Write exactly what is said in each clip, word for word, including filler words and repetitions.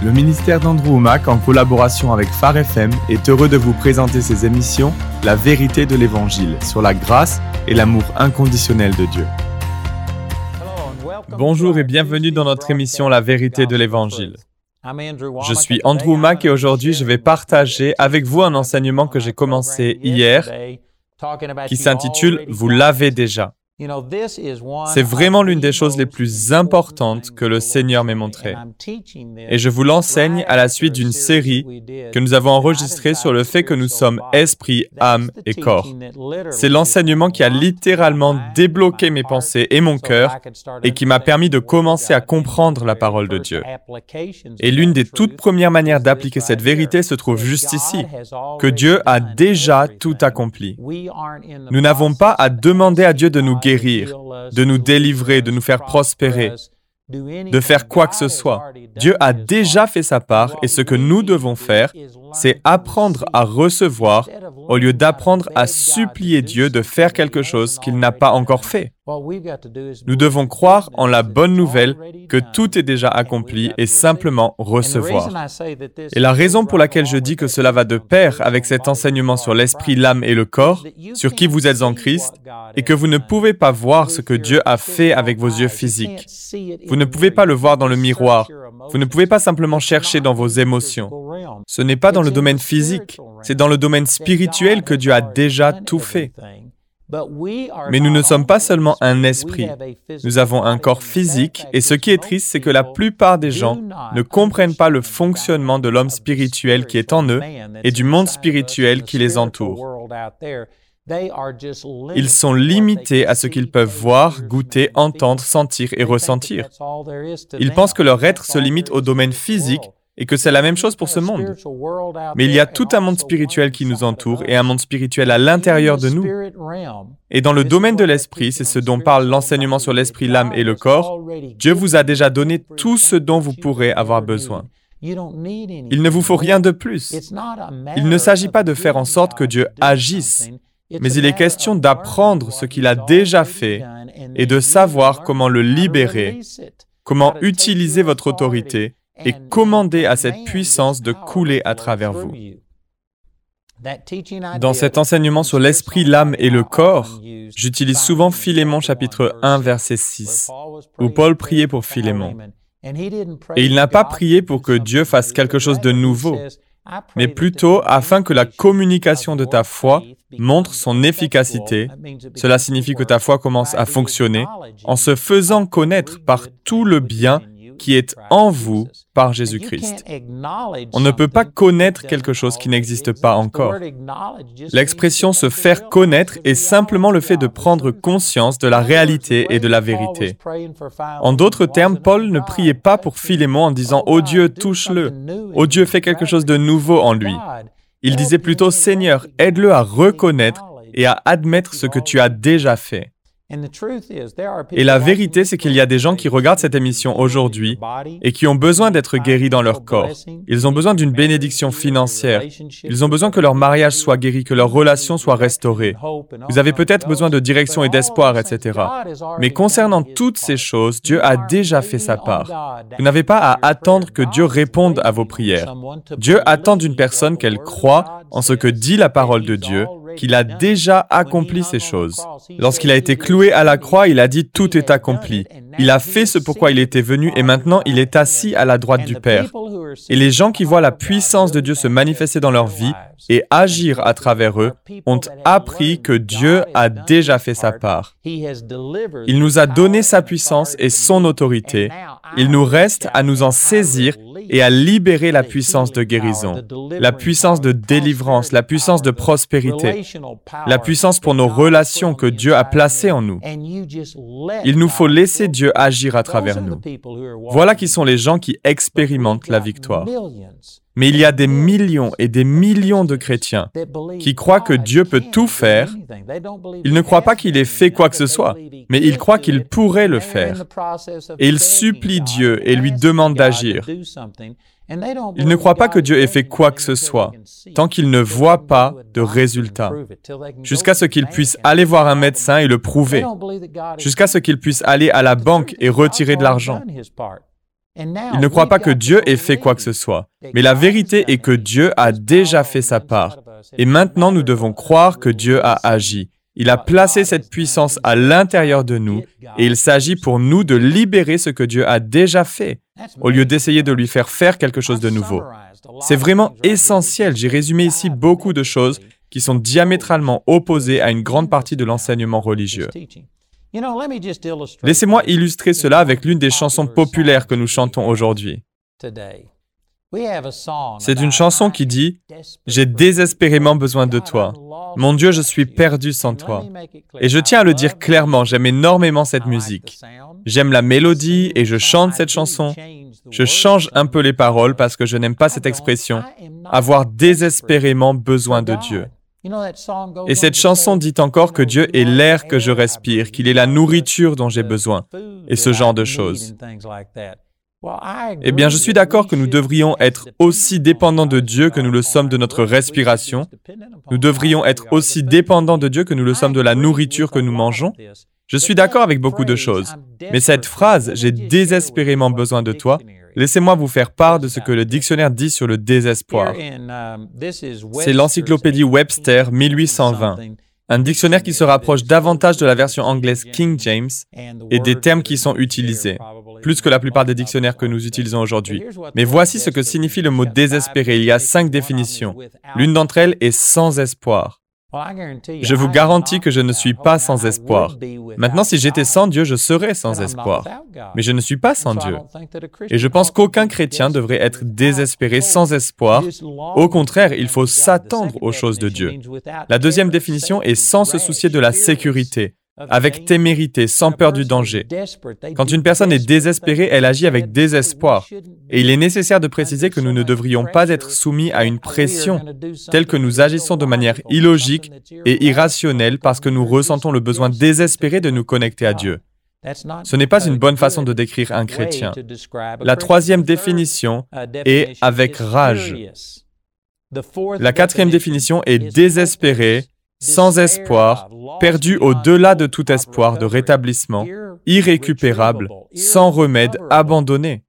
Le ministère d'Andrew Wommack, en collaboration avec Phare F M, est heureux de vous présenter ses émissions « La vérité de l'Évangile » sur la grâce et l'amour inconditionnel de Dieu. Bonjour et bienvenue dans notre émission « La vérité de l'Évangile ». Je suis Andrew Wommack et aujourd'hui je vais partager avec vous un enseignement que j'ai commencé hier qui s'intitule « Vous l'avez déjà ». C'est vraiment l'une des choses les plus importantes que le Seigneur m'ait montrées. Et je vous l'enseigne à la suite d'une série que nous avons enregistrée sur le fait que nous sommes esprit, âme et corps. C'est l'enseignement qui a littéralement débloqué mes pensées et mon cœur et qui m'a permis de commencer à comprendre la parole de Dieu. Et l'une des toutes premières manières d'appliquer cette vérité se trouve juste ici, que Dieu a déjà tout accompli. Nous n'avons pas à demander à Dieu de nous guérir, de nous délivrer, de nous faire prospérer, de faire quoi que ce soit. Dieu a déjà fait sa part et ce que nous devons faire, c'est apprendre à recevoir au lieu d'apprendre à supplier Dieu de faire quelque chose qu'il n'a pas encore fait. Nous devons croire en la bonne nouvelle que tout est déjà accompli et simplement recevoir. Et la raison pour laquelle je dis que cela va de pair avec cet enseignement sur l'esprit, l'âme et le corps, sur qui vous êtes en Christ, et que vous ne pouvez pas voir ce que Dieu a fait avec vos yeux physiques. Vous ne pouvez pas le voir dans le miroir. Vous ne pouvez pas simplement chercher dans vos émotions. Ce n'est pas dans le domaine physique, c'est dans le domaine spirituel que Dieu a déjà tout fait. Mais nous ne sommes pas seulement un esprit, nous avons un corps physique et ce qui est triste, c'est que la plupart des gens ne comprennent pas le fonctionnement de l'homme spirituel qui est en eux et du monde spirituel qui les entoure. Ils sont limités à ce qu'ils peuvent voir, goûter, entendre, sentir et ressentir. Ils pensent que leur être se limite au domaine physique et que c'est la même chose pour ce monde. Mais il y a tout un monde spirituel qui nous entoure et un monde spirituel à l'intérieur de nous. Et dans le domaine de l'esprit, c'est ce dont parle l'enseignement sur l'esprit, l'âme et le corps, Dieu vous a déjà donné tout ce dont vous pourrez avoir besoin. Il ne vous faut rien de plus. Il ne s'agit pas de faire en sorte que Dieu agisse, mais il est question d'apprendre ce qu'il a déjà fait et de savoir comment le libérer, comment utiliser votre autorité et commander à cette puissance de couler à travers vous. Dans cet enseignement sur l'esprit, l'âme et le corps, j'utilise souvent Philémon chapitre un, verset six, où Paul priait pour Philémon. Et il n'a pas prié pour que Dieu fasse quelque chose de nouveau, mais plutôt afin que la communication de ta foi montre son efficacité. Cela signifie que ta foi commence à fonctionner en se faisant connaître par tout le bien qui est en vous par Jésus-Christ. On ne peut pas connaître quelque chose qui n'existe pas encore. L'expression « se faire connaître » est simplement le fait de prendre conscience de la réalité et de la vérité. En d'autres termes, Paul ne priait pas pour Philémon en disant « Oh Dieu, touche-le » »,« Oh Dieu, fais quelque chose de nouveau en lui ». Il disait plutôt « Seigneur, aide-le à reconnaître et à admettre ce que tu as déjà fait ». Et la vérité, c'est qu'il y a des gens qui regardent cette émission aujourd'hui et qui ont besoin d'être guéris dans leur corps. Ils ont besoin d'une bénédiction financière. Ils ont besoin que leur mariage soit guéri, que leur relation soit restaurée. Vous avez peut-être besoin de direction et d'espoir, et cetera. Mais concernant toutes ces choses, Dieu a déjà fait sa part. Vous n'avez pas à attendre que Dieu réponde à vos prières. Dieu attend d'une personne qu'elle croit en ce que dit la parole de Dieu, qu'il a déjà accompli ces choses. Lorsqu'il a été cloué à la croix, il a dit « Tout est accompli ». Il a fait ce pourquoi il était venu et maintenant il est assis à la droite du Père. Et les gens qui voient la puissance de Dieu se manifester dans leur vie et agir à travers eux ont appris que Dieu a déjà fait sa part. Il nous a donné sa puissance et son autorité. Il nous reste à nous en saisir et à libérer la puissance de guérison, la puissance de délivrance, la puissance de prospérité, la puissance pour nos relations que Dieu a placées en nous. Il nous faut laisser Dieu agir à travers nous. Voilà qui sont les gens qui expérimentent la victoire. Mais il y a des millions et des millions de chrétiens qui croient que Dieu peut tout faire. Ils ne croient pas qu'il ait fait quoi que ce soit, mais ils croient qu'il pourrait le faire. Et ils supplient Dieu et lui demandent d'agir. Ils ne croient pas que Dieu ait fait quoi que ce soit, tant qu'ils ne voient pas de résultat, jusqu'à ce qu'ils puissent aller voir un médecin et le prouver, jusqu'à ce qu'ils puissent aller à la banque et retirer de l'argent. Ils ne croient pas que Dieu ait fait quoi que ce soit. Mais la vérité est que Dieu a déjà fait sa part. Et maintenant, nous devons croire que Dieu a agi. Il a placé cette puissance à l'intérieur de nous et il s'agit pour nous de libérer ce que Dieu a déjà fait, au lieu d'essayer de lui faire faire quelque chose de nouveau. C'est vraiment essentiel. J'ai résumé ici beaucoup de choses qui sont diamétralement opposées à une grande partie de l'enseignement religieux. Laissez-moi illustrer cela avec l'une des chansons populaires que nous chantons aujourd'hui. C'est une chanson qui dit « J'ai désespérément besoin de toi. Mon Dieu, je suis perdu sans toi. » Et je tiens à le dire clairement, j'aime énormément cette musique. J'aime la mélodie et je chante cette chanson. Je change un peu les paroles parce que je n'aime pas cette expression « avoir désespérément besoin de Dieu ». Et cette chanson dit encore que Dieu est l'air que je respire, qu'il est la nourriture dont j'ai besoin, et ce genre de choses. Eh bien, je suis d'accord que nous devrions être aussi dépendants de Dieu que nous le sommes de notre respiration. Nous devrions être aussi dépendants de Dieu que nous le sommes de la nourriture que nous mangeons. Je suis d'accord avec beaucoup de choses. Mais cette phrase « J'ai désespérément besoin de toi », laissez-moi vous faire part de ce que le dictionnaire dit sur le désespoir. C'est l'encyclopédie Webster mille huit cent vingt, un dictionnaire qui se rapproche davantage de la version anglaise King James et des termes qui sont utilisés, plus que la plupart des dictionnaires que nous utilisons aujourd'hui. Mais voici ce que signifie le mot désespéré. Il y a cinq définitions. L'une d'entre elles est sans espoir. Je vous garantis que je ne suis pas sans espoir. Maintenant, si j'étais sans Dieu, je serais sans espoir. Mais je ne suis pas sans Dieu. Et je pense qu'aucun chrétien devrait être désespéré, sans espoir. Au contraire, il faut s'attendre aux choses de Dieu. La deuxième définition est sans se soucier de la sécurité, avec témérité, sans peur du danger. Quand une personne est désespérée, elle agit avec désespoir. Et il est nécessaire de préciser que nous ne devrions pas être soumis à une pression, telle que nous agissons de manière illogique et irrationnelle parce que nous ressentons le besoin désespéré de nous connecter à Dieu. Ce n'est pas une bonne façon de décrire un chrétien. La troisième définition est avec rage. La quatrième définition est désespéré, sans espoir, perdu au-delà de tout espoir de rétablissement, irrécupérable, sans remède, abandonné.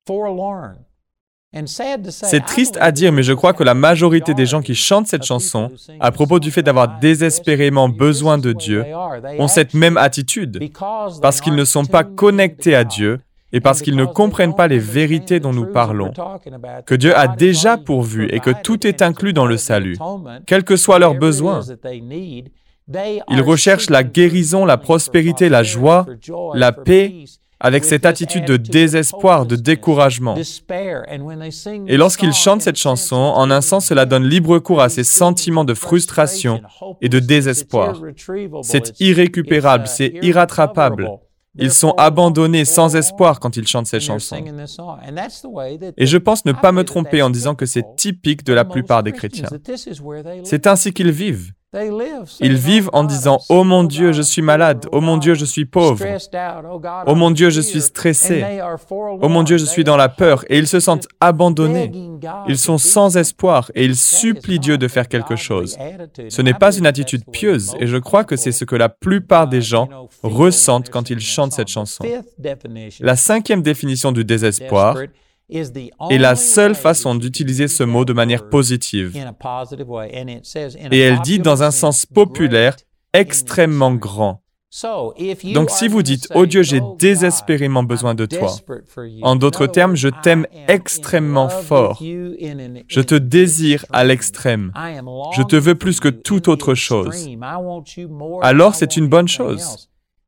C'est triste à dire, mais je crois que la majorité des gens qui chantent cette chanson, à propos du fait d'avoir désespérément besoin de Dieu, ont cette même attitude, parce qu'ils ne sont pas connectés à Dieu et parce qu'ils ne comprennent pas les vérités dont nous parlons, que Dieu a déjà pourvu et que tout est inclus dans le salut, quels que soient leurs besoins. Ils recherchent la guérison, la prospérité, la joie, la paix, avec cette attitude de désespoir, de découragement. Et lorsqu'ils chantent cette chanson, en un sens, cela donne libre cours à ces sentiments de frustration et de désespoir. C'est irrécupérable, c'est irrattrapable. Ils sont abandonnés sans espoir quand ils chantent ces chansons. Et je pense ne pas me tromper en disant que c'est typique de la plupart des chrétiens. C'est ainsi qu'ils vivent. Ils vivent en disant « Oh mon Dieu, je suis malade. Oh mon Dieu, je suis pauvre. Oh mon Dieu, je suis stressé. Oh mon Dieu, je suis dans la peur. » Et ils se sentent abandonnés. Ils sont sans espoir et ils supplient Dieu de faire quelque chose. Ce n'est pas une attitude pieuse et je crois que c'est ce que la plupart des gens ressentent quand ils chantent cette chanson. La cinquième définition du désespoir est la seule façon d'utiliser ce mot de manière positive. Et elle dit dans un sens populaire, extrêmement grand. Donc si vous dites « Oh Dieu, j'ai désespérément besoin de toi », en d'autres termes, je t'aime extrêmement fort. Je te désire à l'extrême. Je te veux plus que toute autre chose. Alors c'est une bonne chose.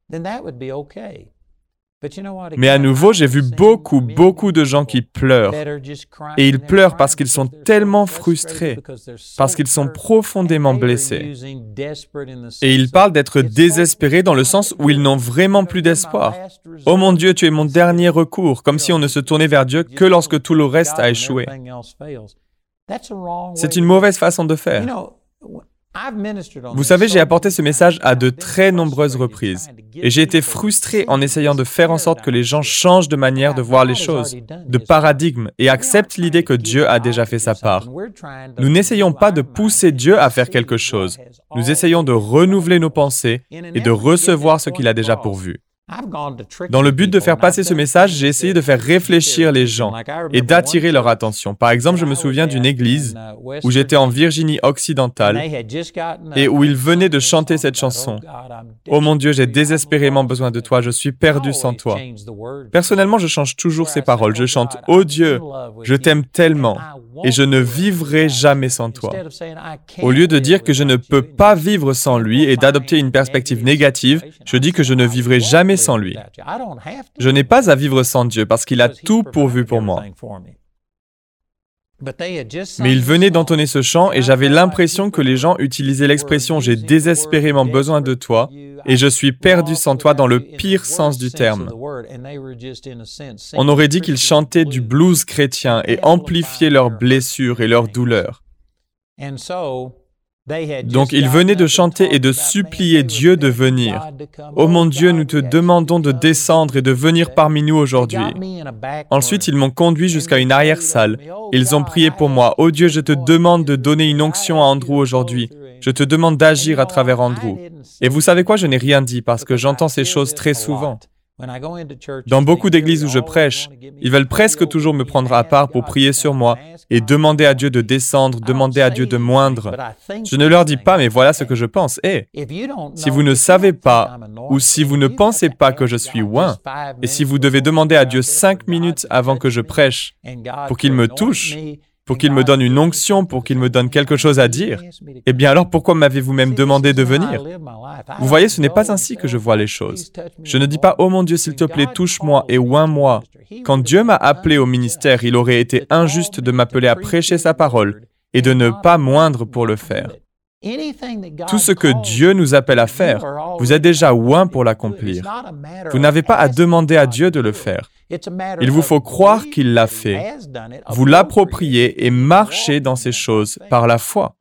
Mais à nouveau, j'ai vu beaucoup, beaucoup de gens qui pleurent. Et ils pleurent parce qu'ils sont tellement frustrés, parce qu'ils sont profondément blessés. Et ils parlent d'être désespérés dans le sens où ils n'ont vraiment plus d'espoir. « Oh mon Dieu, tu es mon dernier recours », comme si on ne se tournait vers Dieu que lorsque tout le reste a échoué. C'est une mauvaise façon de faire. Vous savez, j'ai apporté ce message à de très nombreuses reprises et j'ai été frustré en essayant de faire en sorte que les gens changent de manière de voir les choses, de paradigme et acceptent l'idée que Dieu a déjà fait sa part. Nous n'essayons pas de pousser Dieu à faire quelque chose. Nous essayons de renouveler nos pensées et de recevoir ce qu'il a déjà pourvu. Dans le but de faire passer ce message, j'ai essayé de faire réfléchir les gens et d'attirer leur attention. Par exemple, je me souviens d'une église où j'étais en Virginie occidentale et où ils venaient de chanter cette chanson. « Oh mon Dieu, j'ai désespérément besoin de toi, je suis perdu sans toi. » Personnellement, je change toujours ces paroles. Je chante « Oh Dieu, je t'aime tellement et je ne vivrai jamais sans toi. » Au lieu de dire que je ne peux pas vivre sans lui et d'adopter une perspective négative, je dis que je ne vivrai jamais sans lui. Je n'ai pas à vivre sans Dieu parce qu'il a tout pourvu pour moi. Mais il venait d'entonner ce chant et j'avais l'impression que les gens utilisaient l'expression « j'ai désespérément besoin de toi » et « je suis perdu sans toi » dans le pire sens du terme. On aurait dit qu'ils chantaient du blues chrétien et amplifiaient leurs blessures et leurs douleurs. Donc ils venaient de chanter et de supplier Dieu de venir. « Oh mon Dieu, nous te demandons de descendre et de venir parmi nous aujourd'hui. » Ensuite, ils m'ont conduit jusqu'à une arrière-salle. Ils ont prié pour moi. « Oh Dieu, je te demande de donner une onction à Andrew aujourd'hui. Je te demande d'agir à travers Andrew. » Et vous savez quoi, je n'ai rien dit parce que j'entends ces choses très souvent. Dans beaucoup d'églises où je prêche, ils veulent presque toujours me prendre à part pour prier sur moi et demander à Dieu de descendre, demander à Dieu de moindre. Je ne leur dis pas, mais voilà ce que je pense. Eh, si vous ne savez pas ou si vous ne pensez pas que je suis oint, et si vous devez demander à Dieu cinq minutes avant que je prêche pour qu'il me touche, pour qu'il me donne une onction, pour qu'il me donne quelque chose à dire, eh bien alors pourquoi m'avez-vous même demandé de venir? Vous voyez, ce n'est pas ainsi que je vois les choses. Je ne dis pas « Oh mon Dieu, s'il te plaît, touche-moi et oins-moi ». Quand Dieu m'a appelé au ministère, il aurait été injuste de m'appeler à prêcher sa parole et de ne pas moindre pour le faire. Tout ce que Dieu nous appelle à faire, vous êtes déjà oint pour l'accomplir. Vous n'avez pas à demander à Dieu de le faire. Il vous faut croire qu'il l'a fait, vous l'approprier et marcher dans ces choses par la foi.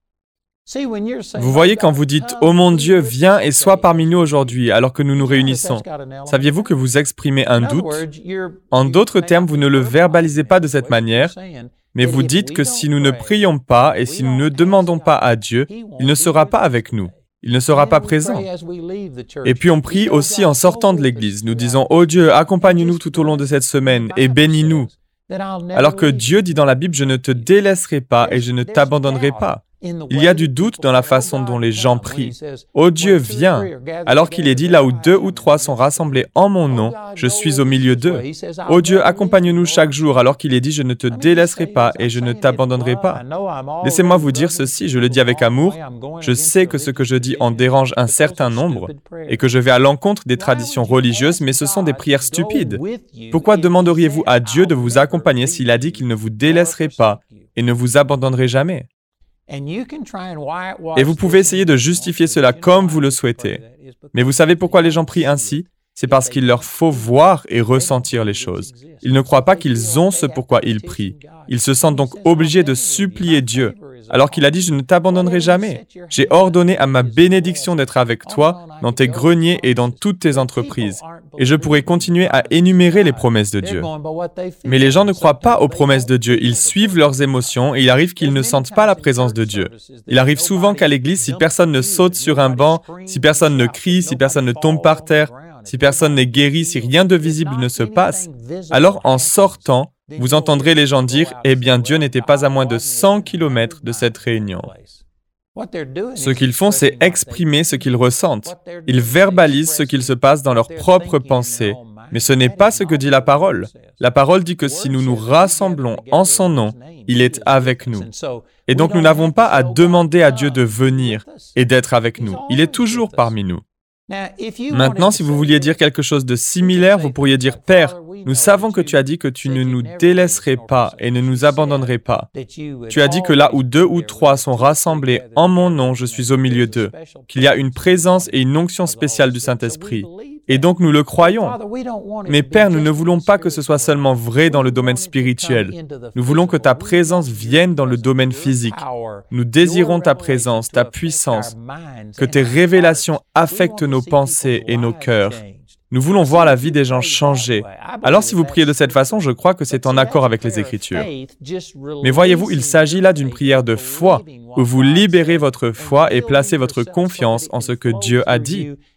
Vous voyez, quand vous dites « Oh mon Dieu, viens et sois parmi nous aujourd'hui alors que nous nous réunissons », saviez-vous que vous exprimez un doute? En d'autres termes, vous ne le verbalisez pas de cette manière, mais vous dites que si nous ne prions pas et si nous ne demandons pas à Dieu, il ne sera pas avec nous. Il ne sera pas présent. Et puis on prie aussi en sortant de l'Église. Nous disons « Oh Dieu, accompagne-nous tout au long de cette semaine et bénis-nous. » Alors que Dieu dit dans la Bible « Je ne te délaisserai pas et je ne t'abandonnerai pas. » Il y a du doute dans la façon dont les gens prient. « Oh Dieu, viens !» Alors qu'il est dit « Là où deux ou trois sont rassemblés en mon nom, je suis au milieu d'eux. » « Oh Dieu, accompagne-nous chaque jour » alors qu'il est dit « Je ne te délaisserai pas et je ne t'abandonnerai pas. » Laissez-moi vous dire ceci, je le dis avec amour. Je sais que ce que je dis en dérange un certain nombre et que je vais à l'encontre des traditions religieuses, mais ce sont des prières stupides. Pourquoi demanderiez-vous à Dieu de vous accompagner s'il a dit qu'il ne vous délaisserait pas et ne vous abandonnerait jamais? Et vous pouvez essayer de justifier cela comme vous le souhaitez. Mais vous savez pourquoi les gens prient ainsi? C'est parce qu'il leur faut voir et ressentir les choses. Ils ne croient pas qu'ils ont ce pourquoi ils prient. Ils se sentent donc obligés de supplier Dieu, alors qu'il a dit « Je ne t'abandonnerai jamais. J'ai ordonné à ma bénédiction d'être avec toi dans tes greniers et dans toutes tes entreprises. » Et je pourrais continuer à énumérer les promesses de Dieu. Mais les gens ne croient pas aux promesses de Dieu. Ils suivent leurs émotions et il arrive qu'ils ne sentent pas la présence de Dieu. Il arrive souvent qu'à l'église, si personne ne saute sur un banc, si personne ne crie, si personne ne tombe par terre, si personne n'est guéri, si rien de visible ne se passe, alors en sortant, vous entendrez les gens dire « Eh bien, Dieu n'était pas à moins de cent kilomètres de cette réunion. » Ce qu'ils font, c'est exprimer ce qu'ils ressentent. Ils verbalisent ce qu'il se passe dans leurs propres pensées. Mais ce n'est pas ce que dit la parole. La parole dit que si nous nous rassemblons en son nom, il est avec nous. Et donc nous n'avons pas à demander à Dieu de venir et d'être avec nous. Il est toujours parmi nous. Maintenant, si vous vouliez dire quelque chose de similaire, vous pourriez dire « Père, nous savons que tu as dit que tu ne nous délaisserais pas et ne nous abandonnerais pas. Tu as dit que là où deux ou trois sont rassemblés en mon nom, je suis au milieu d'eux, qu'il y a une présence et une onction spéciale du Saint-Esprit. Et donc nous le croyons. Mais Père, nous ne voulons pas que ce soit seulement vrai dans le domaine spirituel. Nous voulons que ta présence vienne dans le domaine physique. Nous désirons ta présence, ta puissance, que tes révélations affectent nos pensées et nos cœurs. Nous voulons voir la vie des gens changer. Alors si vous priez de cette façon, je crois que c'est en accord avec les Écritures. Mais voyez-vous, il s'agit là d'une prière de foi, où vous libérez votre foi et placez votre confiance en ce que Dieu a dit.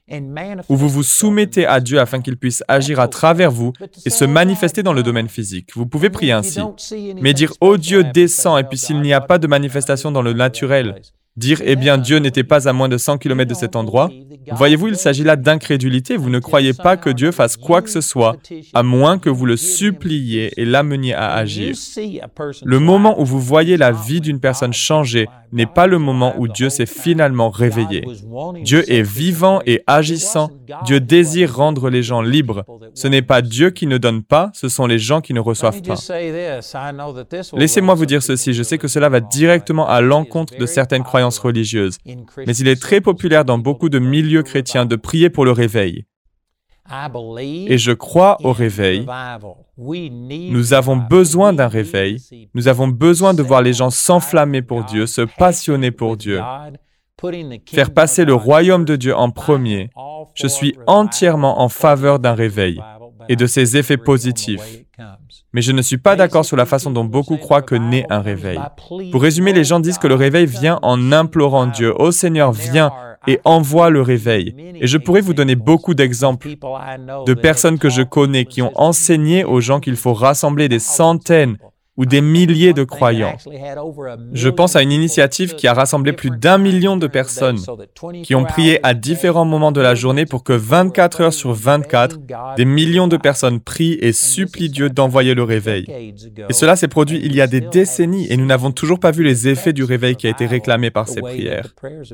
où vous vous soumettez à Dieu afin qu'il puisse agir à travers vous et se manifester dans le domaine physique. Vous pouvez prier ainsi. Mais dire « Oh Dieu, descends » et puis s'il n'y a pas de manifestation dans le naturel, dire « Eh bien, Dieu n'était pas à moins de cent kilomètres de cet endroit », voyez-vous, il s'agit là d'incrédulité. Vous ne croyez pas que Dieu fasse quoi que ce soit, à moins que vous le suppliez et l'ameniez à agir. Le moment où vous voyez la vie d'une personne changer n'est pas le moment où Dieu s'est finalement réveillé. Dieu est vivant et agissant. Dieu désire rendre les gens libres. Ce n'est pas Dieu qui ne donne pas, ce sont les gens qui ne reçoivent pas. Laissez-moi vous dire ceci, je sais que cela va directement à l'encontre de certaines croyances religieuses, mais il est très populaire dans beaucoup de milieux chrétiens de prier pour le réveil. Et je crois au réveil. Nous avons besoin d'un réveil. Nous avons besoin de voir les gens s'enflammer pour Dieu, se passionner pour Dieu, faire passer le royaume de Dieu en premier. Je suis entièrement en faveur d'un réveil et de ses effets positifs. Mais je ne suis pas d'accord sur la façon dont beaucoup croient que naît un réveil. Pour résumer, les gens disent que le réveil vient en implorant Dieu. « Ô Seigneur, viens » et envoie le réveil. Et je pourrais vous donner beaucoup d'exemples de personnes que je connais qui ont enseigné aux gens qu'il faut rassembler des centaines ou des milliers de croyants. Je pense à une initiative qui a rassemblé plus d'un million de personnes qui ont prié à différents moments de la journée pour que vingt-quatre heures sur vingt-quatre, des millions de personnes prient et supplient Dieu d'envoyer le réveil. Et cela s'est produit il y a des décennies et nous n'avons toujours pas vu les effets du réveil qui a été réclamé par ces prières.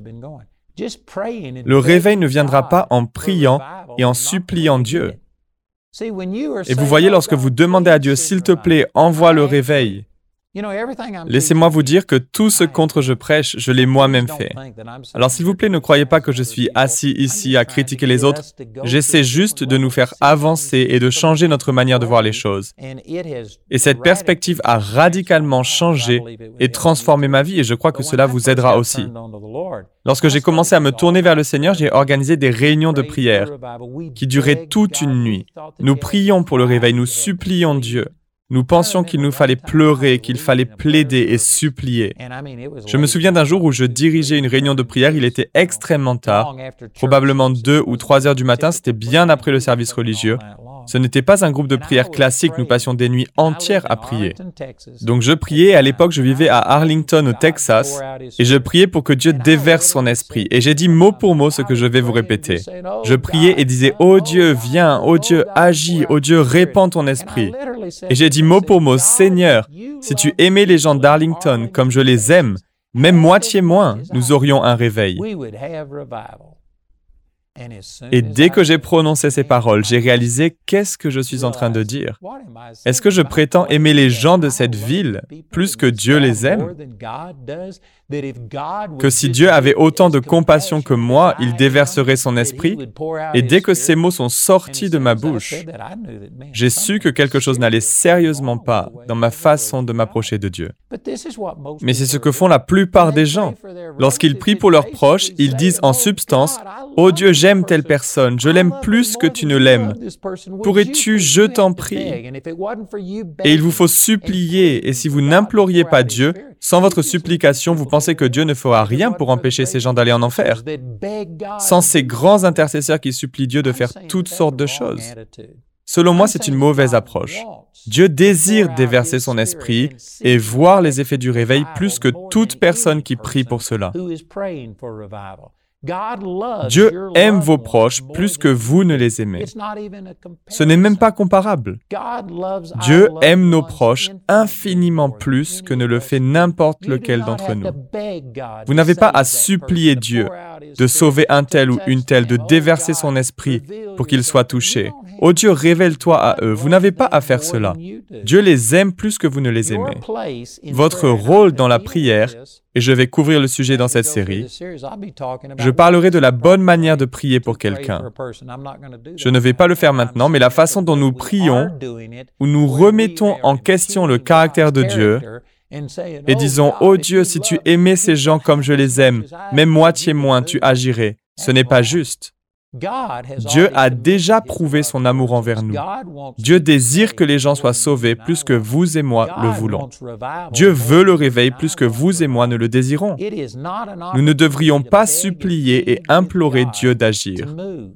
Le réveil ne viendra pas en priant et en suppliant Dieu. Et vous voyez, lorsque vous demandez à Dieu, « S'il te plaît, envoie le réveil », laissez-moi vous dire que tout ce contre je prêche, je l'ai moi-même fait. Alors s'il vous plaît, ne croyez pas que je suis assis ici à critiquer les autres. J'essaie juste de nous faire avancer et de changer notre manière de voir les choses. Et cette perspective a radicalement changé et transformé ma vie et je crois que cela vous aidera aussi. Lorsque j'ai commencé à me tourner vers le Seigneur, j'ai organisé des réunions de prière qui duraient toute une nuit. Nous prions pour le réveil, nous supplions Dieu. Nous pensions qu'il nous fallait pleurer, qu'il fallait plaider et supplier. Je me souviens d'un jour où je dirigeais une réunion de prière, il était extrêmement tard, probablement deux ou trois heures du matin, c'était bien après le service religieux. Ce n'était pas un groupe de prière classique, nous passions des nuits entières à prier. Donc je priais, et à l'époque je vivais à Arlington au Texas, et je priais pour que Dieu déverse son esprit. Et j'ai dit mot pour mot ce que je vais vous répéter. Je priais et disais « Oh Dieu, viens, oh Dieu, agis, oh Dieu, répands ton esprit ». Et j'ai dit mot pour mot « Seigneur, si tu aimais les gens d'Arlington comme je les aime, même moitié moins, nous aurions un réveil ». Et dès que j'ai prononcé ces paroles, j'ai réalisé qu'est-ce que je suis en train de dire. Est-ce que je prétends aimer les gens de cette ville plus que Dieu les aime? Que si Dieu avait autant de compassion que moi, il déverserait son esprit? Et dès que ces mots sont sortis de ma bouche, j'ai su que quelque chose n'allait sérieusement pas dans ma façon de m'approcher de Dieu. Mais c'est ce que font la plupart des gens. Lorsqu'ils prient pour leurs proches, ils disent en substance « Oh Dieu, j'aime telle personne, je l'aime plus que tu ne l'aimes. Pourrais-tu, je t'en prie ?» Et il vous faut supplier, et si vous n'imploriez pas Dieu, sans votre supplication, vous pensez que Dieu ne fera rien pour empêcher ces gens d'aller en enfer. Sans ces grands intercesseurs qui supplient Dieu de faire toutes sortes de choses. Selon moi, c'est une mauvaise approche. Dieu désire déverser son esprit et voir les effets du réveil plus que toute personne qui prie pour cela. Dieu aime vos proches plus que vous ne les aimez. Ce n'est même pas comparable. Dieu aime nos proches infiniment plus que ne le fait n'importe lequel d'entre nous. Vous n'avez pas à supplier Dieu de sauver un tel ou une telle, de déverser son esprit pour qu'il soit touché. Oh Dieu, révèle-toi à eux. Vous n'avez pas à faire cela. Dieu les aime plus que vous ne les aimez. Votre rôle dans la prière, et je vais couvrir le sujet dans cette série, je parlerai de la bonne manière de prier pour quelqu'un. Je ne vais pas le faire maintenant, mais la façon dont nous prions, où nous remettons en question le caractère de Dieu, et disons « Oh Dieu, si tu aimais ces gens comme je les aime, même moitié moins, tu agirais. » Ce n'est pas juste. Dieu a déjà prouvé son amour envers nous. Dieu désire que les gens soient sauvés plus que vous et moi le voulons. Dieu veut le réveil plus que vous et moi ne le désirons. Nous ne devrions pas supplier et implorer Dieu d'agir.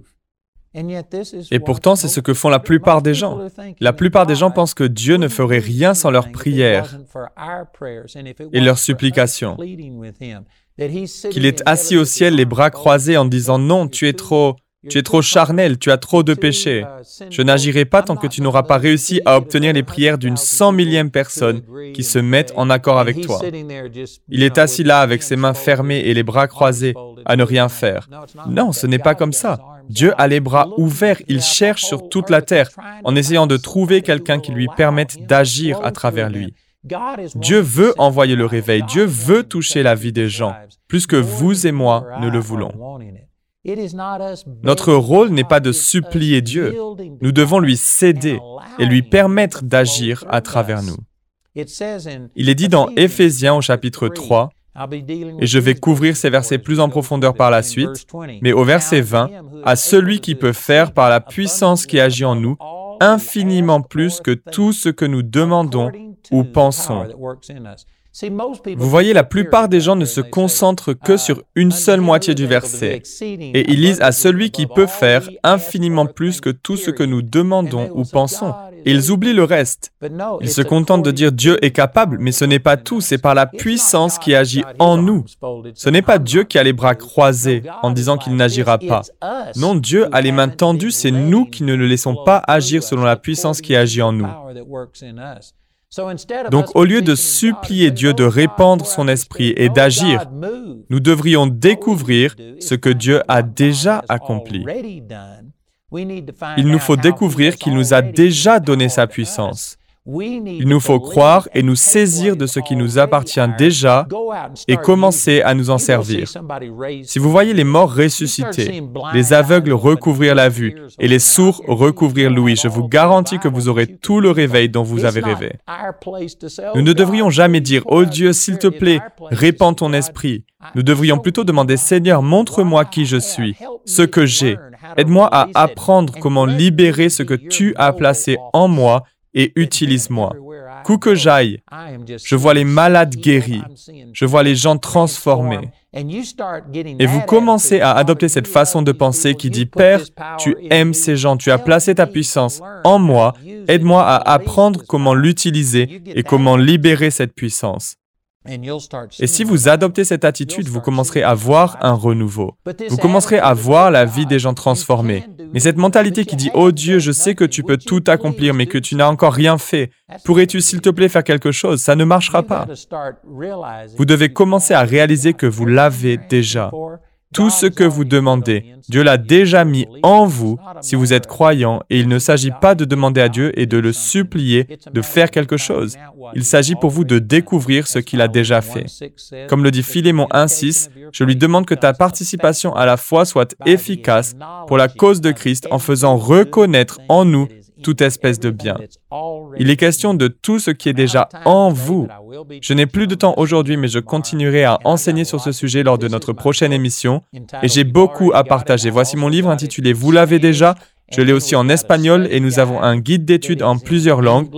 Et pourtant, c'est ce que font la plupart des gens. La plupart des gens pensent que Dieu ne ferait rien sans leurs prières et leurs supplications. Qu'il est assis au ciel, les bras croisés, en disant « Non, tu es trop... » Tu es trop charnel, tu as trop de péchés. Je n'agirai pas tant que tu n'auras pas réussi à obtenir les prières d'une cent millième personne qui se mettent en accord avec toi. Il est assis là avec ses mains fermées et les bras croisés à ne rien faire. Non, ce n'est pas comme ça. Dieu a les bras ouverts, il cherche sur toute la terre en essayant de trouver quelqu'un qui lui permette d'agir à travers lui. Dieu veut envoyer le réveil, Dieu veut toucher la vie des gens, plus que vous et moi ne le voulons. Notre rôle n'est pas de supplier Dieu. Nous devons lui céder et lui permettre d'agir à travers nous. Il est dit dans Éphésiens au chapitre trois, et je vais couvrir ces versets plus en profondeur par la suite, mais au verset vingt, « À celui qui peut faire par la puissance qui agit en nous, infiniment plus que tout ce que nous demandons ou pensons. » Vous voyez, la plupart des gens ne se concentrent que sur une seule moitié du verset et ils lisent « à celui qui peut faire infiniment plus que tout ce que nous demandons ou pensons ». Et ils oublient le reste. Ils se contentent de dire « Dieu est capable », mais ce n'est pas tout, c'est par la puissance qui agit en nous. Ce n'est pas Dieu qui a les bras croisés en disant qu'il n'agira pas. Non, Dieu a les mains tendues, c'est nous qui ne le laissons pas agir selon la puissance qui agit en nous. Donc, au lieu de supplier Dieu de répandre son esprit et d'agir, nous devrions découvrir ce que Dieu a déjà accompli. Il nous faut découvrir qu'il nous a déjà donné sa puissance. Il nous faut croire et nous saisir de ce qui nous appartient déjà et commencer à nous en servir. Si vous voyez les morts ressusciter, les aveugles recouvrir la vue et les sourds recouvrir l'ouïe, je vous garantis que vous aurez tout le réveil dont vous avez rêvé. Nous ne devrions jamais dire « Oh Dieu, s'il te plaît, répands ton esprit ». Nous devrions plutôt demander « Seigneur, montre-moi qui je suis, ce que j'ai. Aide-moi à apprendre comment libérer ce que tu as placé en moi et utilise-moi. Où que j'aille, je vois les malades guéris, je vois les gens transformés. » Et vous commencez à adopter cette façon de penser qui dit « Père, tu aimes ces gens, tu as placé ta puissance en moi, aide-moi à apprendre comment l'utiliser et comment libérer cette puissance. » Et si vous adoptez cette attitude, vous commencerez à voir un renouveau. Vous commencerez à voir la vie des gens transformés. Mais cette mentalité qui dit « Oh Dieu, je sais que tu peux tout accomplir, mais que tu n'as encore rien fait. Pourrais-tu, s'il te plaît, faire quelque chose ?» Ça ne marchera pas. Vous devez commencer à réaliser que vous l'avez déjà. Tout ce que vous demandez, Dieu l'a déjà mis en vous si vous êtes croyant, et il ne s'agit pas de demander à Dieu et de le supplier de faire quelque chose. Il s'agit pour vous de découvrir ce qu'il a déjà fait. Comme le dit Philémon un six, « Je lui demande que ta participation à la foi soit efficace pour la cause de Christ en faisant reconnaître en nous toute espèce de bien. » Il est question de tout ce qui est déjà en vous. Je n'ai plus de temps aujourd'hui, mais je continuerai à enseigner sur ce sujet lors de notre prochaine émission, et j'ai beaucoup à partager. Voici mon livre intitulé « Vous l'avez déjà ». Je l'ai aussi en espagnol et nous avons un guide d'études en plusieurs langues.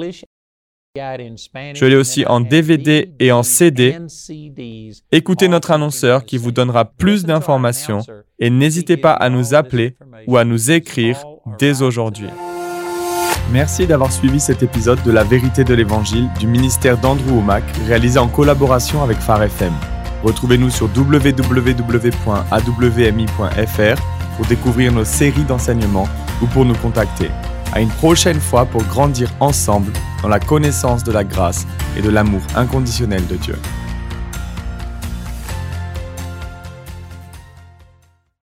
Je l'ai aussi en D V D et en C D. Écoutez notre annonceur qui vous donnera plus d'informations et n'hésitez pas à nous appeler ou à nous écrire dès aujourd'hui. Merci d'avoir suivi cet épisode de La Vérité de l'Évangile du ministère d'Andrew Wommack, réalisé en collaboration avec Phare F M. Retrouvez-nous sur w w w point a w m i point f r pour découvrir nos séries d'enseignements ou pour nous contacter. À une prochaine fois pour grandir ensemble dans la connaissance de la grâce et de l'amour inconditionnel de Dieu.